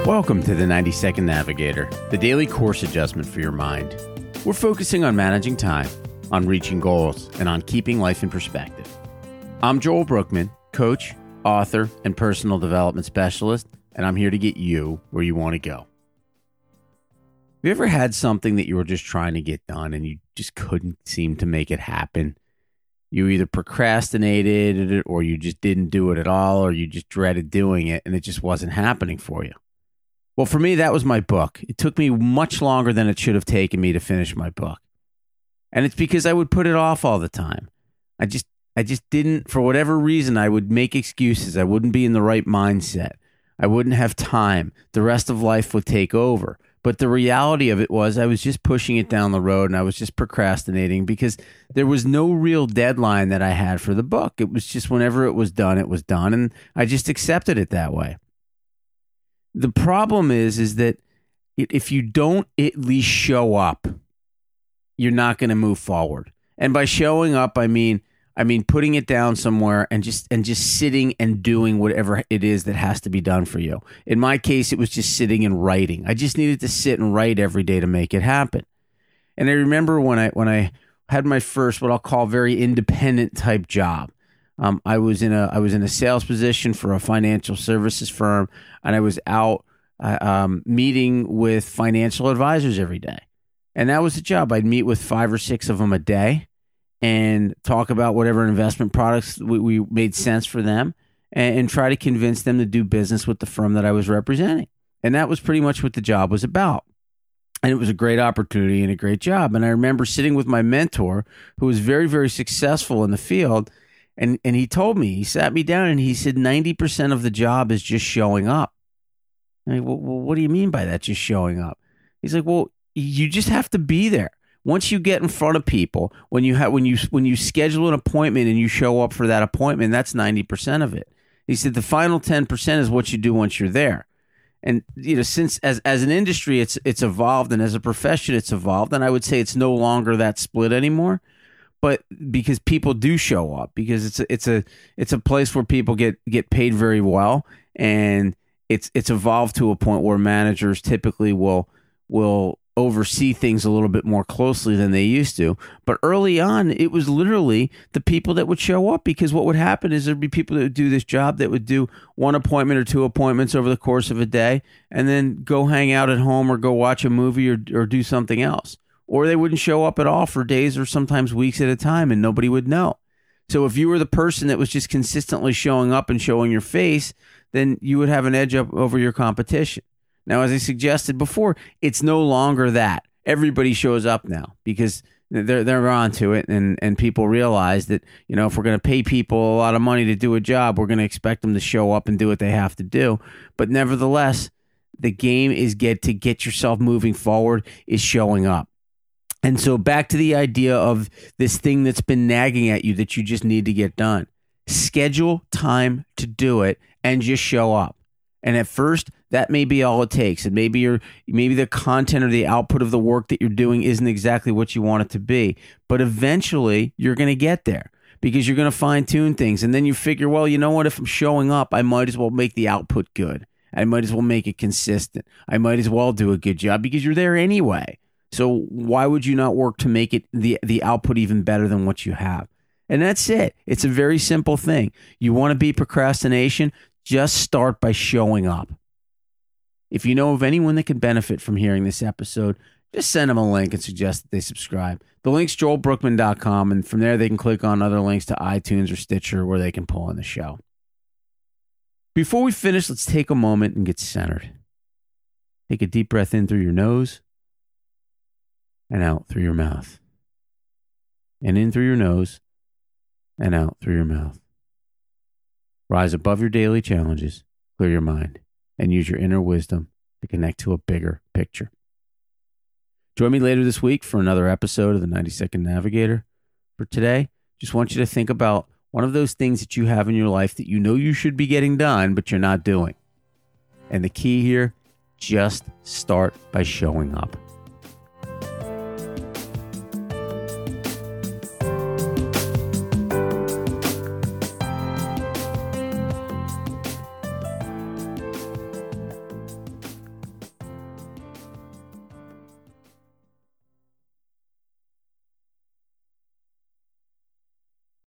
Welcome to the 90-Second Navigator, the daily course adjustment for your mind. We're focusing on managing time, on reaching goals, and on keeping life in perspective. I'm Joel Brookman, coach, author, and personal development specialist, and I'm here to get you where you want to go. Have you ever had something that you were just trying to get done and you just couldn't seem to make it happen? You either procrastinated it, or you just didn't do it at all, or you just dreaded doing it and it just wasn't happening for you. Well, for me, that was my book. It took me much longer than it should have taken me to finish my book. And it's because I would put it off all the time. I just didn't, for whatever reason, I would make excuses. I wouldn't be in the right mindset. I wouldn't have time. The rest of life would take over. But the reality of it was I was just pushing it down the road and I was just procrastinating because there was no real deadline that I had for the book. It was just whenever it was done, and I just accepted it that way. The problem is that if you don't at least show up, you're not going to move forward. And by showing up, I mean putting it down somewhere and just sitting and doing whatever it is that has to be done for you. In my case, it was just sitting and writing. I just needed to sit and write every day to make it happen. And I remember when I had my first, what I'll call, very independent type job. I was in a sales position for a financial services firm, and I was out meeting with financial advisors every day. And that was the job. I'd meet with 5 or 6 of them a day and talk about whatever investment products we made sense for them, and try to convince them to do business with the firm that I was representing. And that was pretty much what the job was about. And it was a great opportunity and a great job. And I remember sitting with my mentor, who was very, very successful in the field. And he told me, he sat me down and he said, 90% of the job is just showing up. And I go, well, what do you mean by that, just showing up? He's like, well, you just have to be there. Once you get in front of people, when you schedule an appointment and you show up for that appointment, that's 90% of it. He said the final 10% is what you do once you're there. And since as an industry it's evolved, and as a profession it's evolved, and I would say it's no longer that split anymore. But because people do show up, because it's a place where people get paid very well, and it's evolved to a point where managers typically will oversee things a little bit more closely than they used to. But early on, it was literally the people that would show up, because what would happen is there'd be people that would do this job that would do 1 appointment or 2 appointments over the course of a day, and then go hang out at home or go watch a movie or do something else. Or they wouldn't show up at all for days or sometimes weeks at a time, and nobody would know. So if you were the person that was just consistently showing up and showing your face, then you would have an edge up over your competition. Now, as I suggested before, it's no longer that. Everybody shows up now because they're onto it, and people realize that, if we're going to pay people a lot of money to do a job, we're going to expect them to show up and do what they have to do. But nevertheless, the game is to get yourself moving forward is showing up. And so back to the idea of this thing that's been nagging at you that you just need to get done. Schedule time to do it and just show up. And at first, that may be all it takes. And maybe the content or the output of the work that you're doing isn't exactly what you want it to be. But eventually, you're going to get there, because you're going to fine-tune things. And then you figure, well, you know what? If I'm showing up, I might as well make the output good. I might as well make it consistent. I might as well do a good job, because you're there anyway. So why would you not work to make it the output even better than what you have? And that's it. It's a very simple thing. You want to beat procrastination? Just start by showing up. If you know of anyone that could benefit from hearing this episode, just send them a link and suggest that they subscribe. The link's joelbrookman.com, and from there they can click on other links to iTunes or Stitcher where they can pull in the show. Before we finish, let's take a moment and get centered. Take a deep breath in through your nose and out through your mouth. And in through your nose and out through your mouth. Rise above your daily challenges, clear your mind, and use your inner wisdom to connect to a bigger picture. Join me later this week for another episode of the 90-Second Navigator. For today, just want you to think about one of those things that you have in your life that you know you should be getting done, but you're not doing. And the key here, just start by showing up.